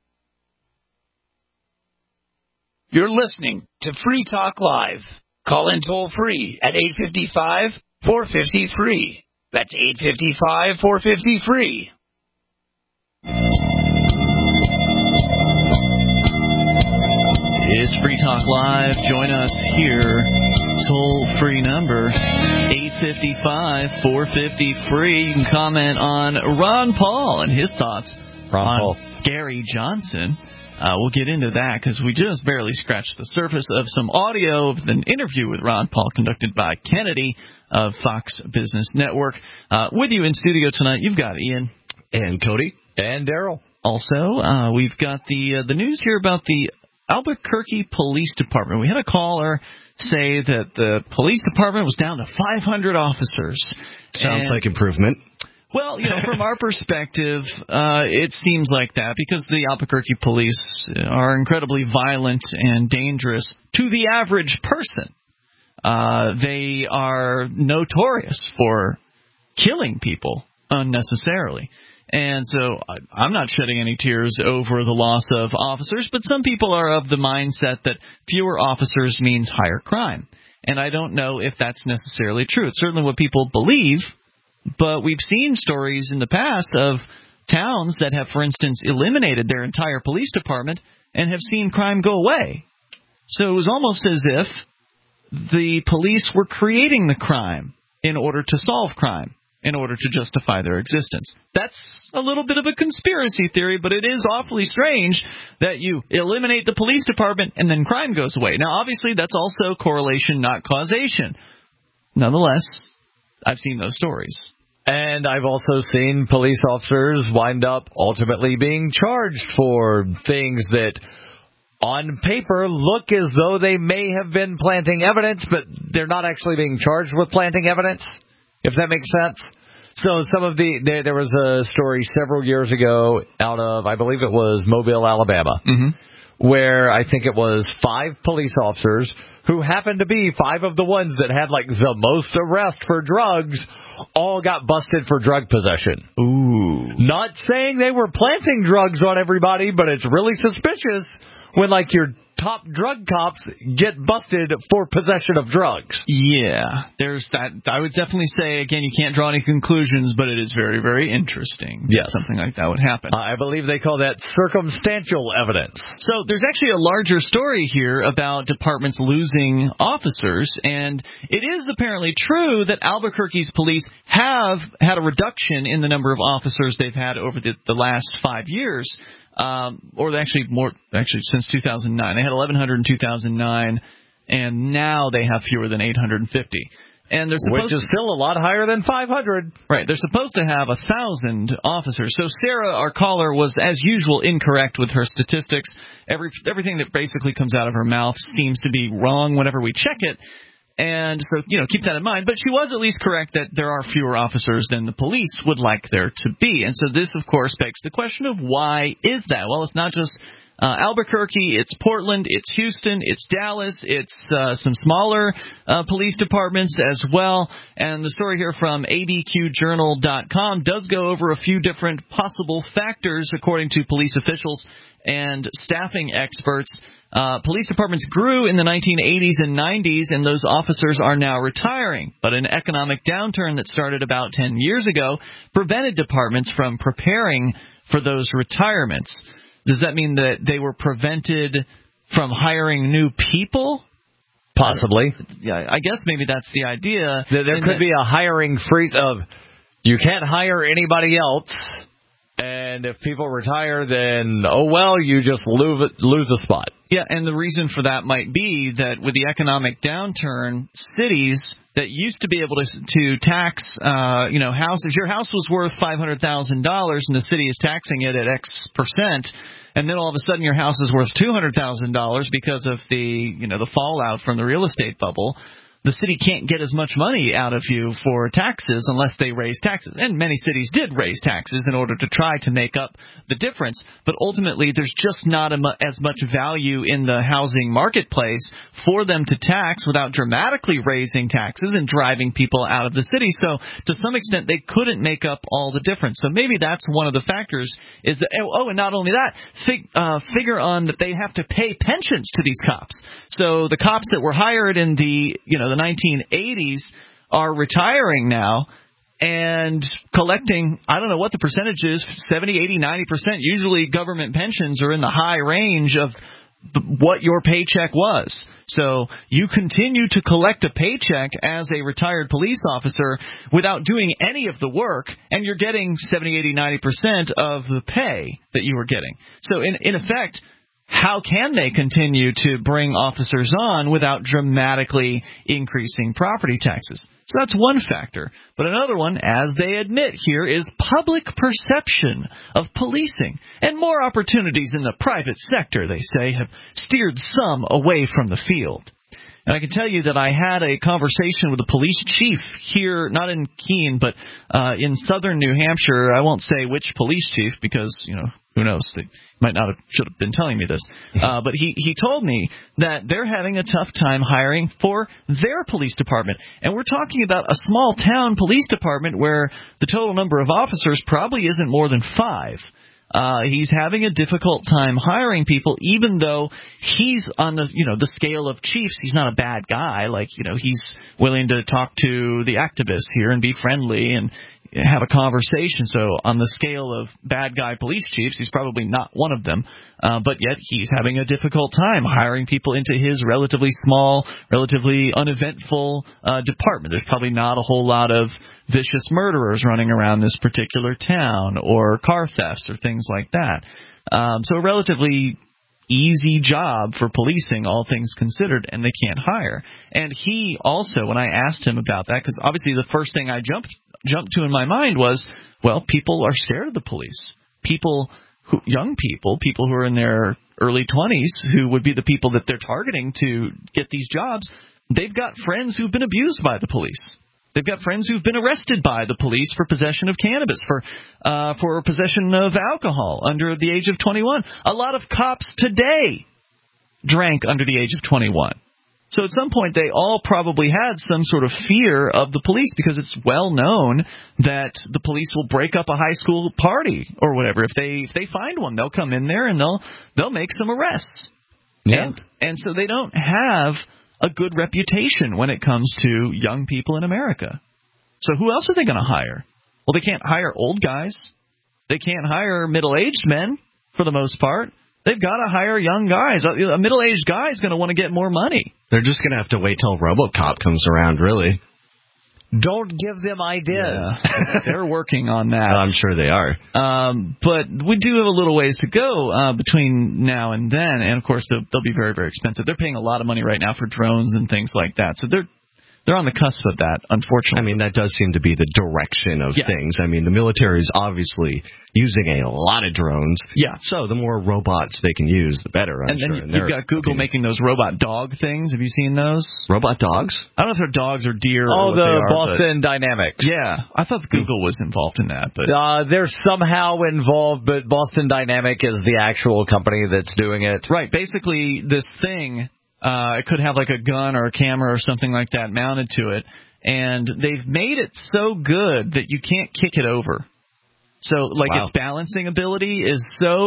Speaker 20: You're listening to Free Talk Live. Call in toll free at 855-450-FREE. That's 855-450-FREE.
Speaker 2: It's Free Talk Live. Join us here. Toll-free number 855-450-FREE. You can comment on Ron Paul and his thoughts on Gary Johnson. We'll get into that because we just barely scratched the surface of some audio of an interview with Ron Paul conducted by Kennedy of Fox Business Network. With you in studio tonight, you've got Ian.
Speaker 4: And Cody.
Speaker 3: And Daryl.
Speaker 2: Also, we've got the news here about the Albuquerque Police Department. We had a caller say that the police department was down to 500 officers.
Speaker 4: Sounds like improvement.
Speaker 2: Well, from our perspective, it seems like that because the Albuquerque police are incredibly violent and dangerous to the average person. They are notorious for killing people unnecessarily. And so I'm not shedding any tears over the loss of officers, but some people are of the mindset that fewer officers means higher crime. And I don't know if that's necessarily true. It's certainly what people believe. But we've seen stories in the past of towns that have, for instance, eliminated their entire police department and have seen crime go away. So it was almost as if the police were creating the crime in order to solve crime, in order to justify their existence. That's a little bit of a conspiracy theory, but it is awfully strange that you eliminate the police department and then crime goes away. Now, obviously, that's also correlation, not causation. Nonetheless, I've seen those stories.
Speaker 3: And I've also seen police officers wind up ultimately being charged for things that on paper look as though they may have been planting evidence, but they're not actually being charged with planting evidence, if that makes sense. So there was a story several years ago out of, I believe it was Mobile, Alabama, where I think it was 5 police officers who happened to be 5 of the ones that had like the most arrest for drugs, all got busted for drug possession.
Speaker 2: Ooh.
Speaker 3: Not saying they were planting drugs on everybody, but it's really suspicious when like your top drug cops get busted for possession of drugs.
Speaker 2: Yeah, there's that. I would definitely say, again, you can't draw any conclusions, but it is very, very interesting.
Speaker 3: Yes.
Speaker 2: Something like that would happen.
Speaker 3: I believe they call that circumstantial evidence.
Speaker 2: So there's actually a larger story here about departments losing officers, and it is apparently true that Albuquerque's police have had a reduction in the number of officers they've had over the last 5 years. or actually since 2009. They had 1,100 in 2009, and now they have fewer than 850. And they're
Speaker 3: which is still a lot higher than 500.
Speaker 2: Right. They're supposed to have 1,000 officers. So Sarah, our caller, was, as usual, incorrect with her statistics. Everything that basically comes out of her mouth seems to be wrong whenever we check it. And so, keep that in mind. But she was at least correct that there are fewer officers than the police would like there to be. And so this, of course, begs the question of why is that? Well, it's not just Albuquerque, it's Portland, it's Houston, it's Dallas, it's some smaller police departments as well. And the story here from abqjournal.com does go over a few different possible factors according to police officials and staffing experts. Police departments grew in the 1980s and 90s, and those officers are now retiring. But an economic downturn that started about 10 years ago prevented departments from preparing for those retirements. Does that mean that they were prevented from hiring new people?
Speaker 3: Possibly.
Speaker 2: Yeah, I guess maybe that's the idea.
Speaker 3: There could be a hiring freeze of you can't hire anybody else, and if people retire, then, you just lose a spot.
Speaker 2: Yeah, and the reason for that might be that with the economic downturn, cities that used to be able to tax, houses. Your house was worth $500,000, and the city is taxing it at X percent, and then all of a sudden your house is worth $200,000 because of the fallout from the real estate bubble. The city can't get as much money out of you for taxes unless they raise taxes. And many cities did raise taxes in order to try to make up the difference. But ultimately, there's just not as much value in the housing marketplace for them to tax without dramatically raising taxes and driving people out of the city. So to some extent, they couldn't make up all the difference. So maybe that's one of the factors is that, and not only that, figure on that they have to pay pensions to these cops. So the cops that were hired in the 1980s are retiring now and collecting, I don't know what the percentage is, 70, 80, 90%. Usually government pensions are in the high range of what your paycheck was. So you continue to collect a paycheck as a retired police officer without doing any of the work, and you're getting 70, 80, 90% of the pay that you were getting. So in effect, how can they continue to bring officers on without dramatically increasing property taxes? So that's one factor. But another one, as they admit here, is public perception of policing. And more opportunities in the private sector, they say, have steered some away from the field. And I can tell you that I had a conversation with a police chief here, not in Keene, but in southern New Hampshire. I won't say which police chief because, who knows? They might not should have been telling me this. But he told me that they're having a tough time hiring for their police department. And we're talking about a small town police department where the total number of officers probably isn't more than 5. He's having a difficult time hiring people, even though he's on the scale of chiefs. He's not a bad guy. He's willing to talk to the activists here and be friendly and have a conversation. So on the scale of bad guy police chiefs, he's probably not one of them. But yet he's having a difficult time hiring people into his relatively small, relatively uneventful department. There's probably not a whole lot of vicious murderers running around this particular town or car thefts or things like that. So a relatively easy job for policing, all things considered, and they can't hire. And he also, when I asked him about that, because obviously the first thing I jumped to in my mind was, people are scared of the police. Young people who are in their early 20s, who would be the people that they're targeting to get these jobs, they've got friends who've been abused by the police. They've got friends who've been arrested by the police for possession of cannabis, for possession of alcohol under the age of 21. A lot of cops today drank under the age of 21. So at some point they all probably had some sort of fear of the police because it's well known that the police will break up a high school party or whatever. If they find one, they'll come in there and they'll make some arrests.
Speaker 3: Yeah.
Speaker 2: And so they don't have a good reputation when it comes to young people in America. So who else are they going to hire? Well, they can't hire old guys. They can't hire middle-aged men for the most part. They've got to hire young guys. A middle-aged guy is going to want to get more money.
Speaker 4: They're just going to have to wait till RoboCop comes around, really.
Speaker 3: Don't give them ideas.
Speaker 2: Yeah. They're working on that.
Speaker 4: I'm sure they are.
Speaker 2: But we do have a little ways to go between now and then, and of course they'll be very, very expensive. They're paying a lot of money right now for drones and things like that, so they're on the cusp of that, unfortunately.
Speaker 4: I mean, that does seem to be the direction of things. I mean, the military is obviously using a lot of drones.
Speaker 2: Yeah.
Speaker 4: So the more robots they can use, the better, I'm sure.
Speaker 2: And then you've got Google making those robot dog things. Have you seen those?
Speaker 4: Robot dogs?
Speaker 2: I don't know if they're dogs or deer.
Speaker 3: Oh,
Speaker 2: or what
Speaker 3: the
Speaker 2: they are,
Speaker 3: Boston Dynamics.
Speaker 2: Yeah. I thought Google was involved in that. But
Speaker 3: they're somehow involved, but Boston Dynamic is the actual company that's doing it.
Speaker 2: Right. Basically, this thing, it could have like a gun or a camera or something like that mounted to it. And they've made it so good that you can't kick it over. So, like, its balancing ability is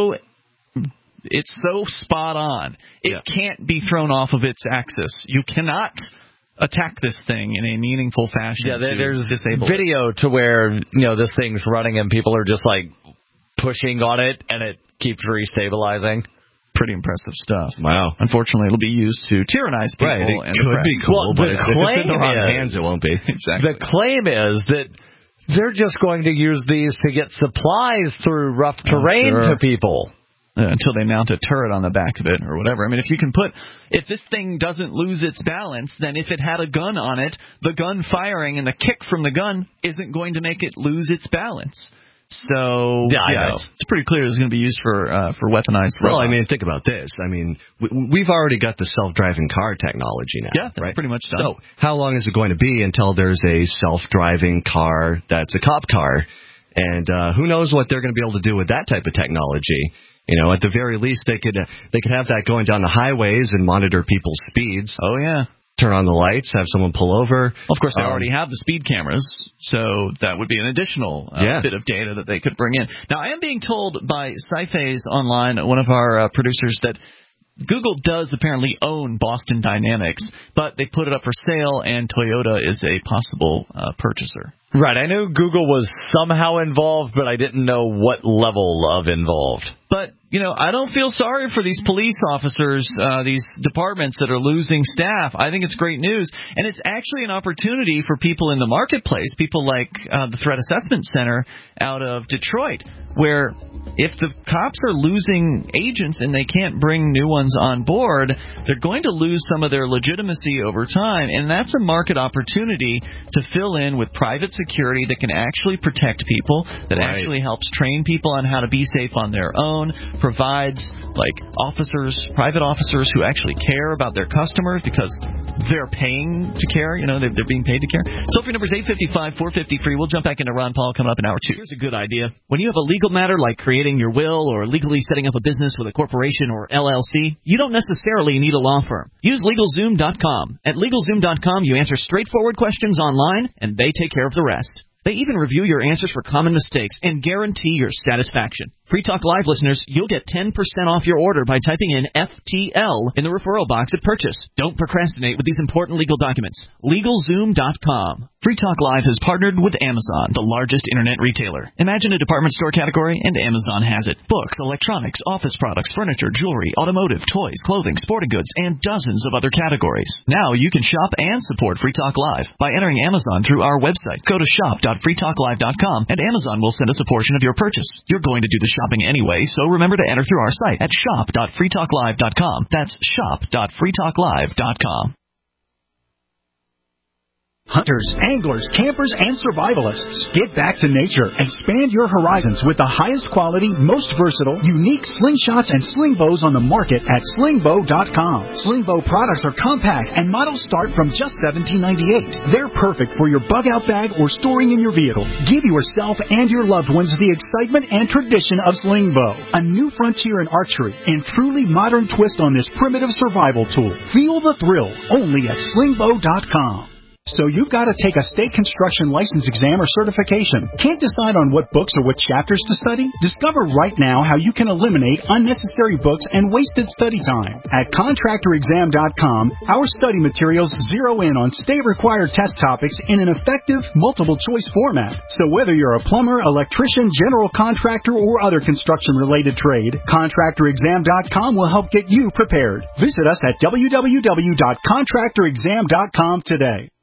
Speaker 2: it's so spot on. It can't be thrown off of its axis. You cannot attack this thing in a meaningful fashion.
Speaker 3: Yeah, there's
Speaker 2: disable
Speaker 3: video to where, this thing's running and people are just, like, pushing on it and it keeps restabilizing.
Speaker 2: Pretty impressive stuff.
Speaker 4: Wow.
Speaker 2: Unfortunately, it'll be used to tyrannize people.
Speaker 4: Right, it
Speaker 2: and
Speaker 4: could be cool, but if it's in the wrong hands, it won't be.
Speaker 2: Exactly.
Speaker 3: The claim is that they're just going to use these to get supplies through rough terrain to people.
Speaker 2: Until they mount a turret on the back of it or whatever. I mean, if this thing doesn't lose its balance, then if it had a gun on it, the gun firing and the kick from the gun isn't going to make it lose its balance. So, it's pretty clear it's going to be used for weaponized robots.
Speaker 4: Well, I mean, think about this. I mean, we've already got the self-driving car technology now.
Speaker 2: Yeah,
Speaker 4: right?
Speaker 2: Pretty much done.
Speaker 4: So, how long is it going to be until there's a self-driving car that's a cop car? And who knows what they're going to be able to do with that type of technology? At the very least, they could have that going down the highways and monitor people's speeds.
Speaker 2: Oh, yeah.
Speaker 4: Turn on the lights, have someone pull over.
Speaker 2: Of course, they already have the speed cameras, so that would be an additional bit of data that they could bring in. Now, I am being told by Sci-Phase Online, one of our producers, that Google does apparently own Boston Dynamics, but they put it up for sale, and Toyota is a possible purchaser.
Speaker 3: Right, I knew Google was somehow involved, but I didn't know what level of involved.
Speaker 2: But, I don't feel sorry for these police officers, these departments that are losing staff. I think it's great news. And it's actually an opportunity for people in the marketplace, people like the Threat Assessment Center out of Detroit, where if the cops are losing agents and they can't bring new ones on board, they're going to lose some of their legitimacy over time. And that's a market opportunity to fill in with private security that can actually protect people, that actually helps train people on how to be safe on their own, provides private officers who actually care about their customers because they're paying to care, they're being paid to care. Toll-free number is 855-450-FREE. We'll jump back into Ron Paul coming up in hour 2. Here's a good idea. When you have a legal matter like creating your will or legally setting up a business with a corporation or LLC, you don't necessarily need a law firm. Use LegalZoom.com. At LegalZoom.com, you answer straightforward questions online, and they take care of the rest. They even review your answers for common mistakes and guarantee your satisfaction. Free Talk Live listeners, you'll get 10% off your order by typing in FTL in the referral box at purchase. Don't procrastinate with these important legal documents. LegalZoom.com. Free Talk Live has partnered with Amazon, the largest internet retailer. Imagine a department store category, and Amazon has it. Books, electronics, office products, furniture, jewelry, automotive, toys, clothing, sporting goods, and dozens of other categories. Now you can shop and support Free Talk Live by entering Amazon through our website. Go to shop.freetalklive.com, and Amazon will send us a portion of your purchase. You're going to do the shopping anyway, so remember to enter through our site at shop.freetalklive.com. That's shop.freetalklive.com.
Speaker 6: Hunters, anglers, campers, and survivalists. Get back to nature. Expand your horizons with the highest quality, most versatile, unique slingshots and sling bows on the market at slingbow.com. Slingbow products are compact and models start from just $17.98. They're perfect for your bug-out bag or storing in your vehicle. Give yourself and your loved ones the excitement and tradition of Slingbow, a new frontier in archery and truly modern twist on this primitive survival tool. Feel the thrill only at slingbow.com. So you've got to take a state construction license exam or certification. Can't decide on what books or what chapters to study? Discover right now how you can eliminate unnecessary books and wasted study time. At contractorexam.com, our study materials zero in on state-required test topics in an effective, multiple-choice format. So whether you're a plumber, electrician, general contractor, or other construction-related trade, contractorexam.com will help get you prepared. Visit us at www.contractorexam.com today.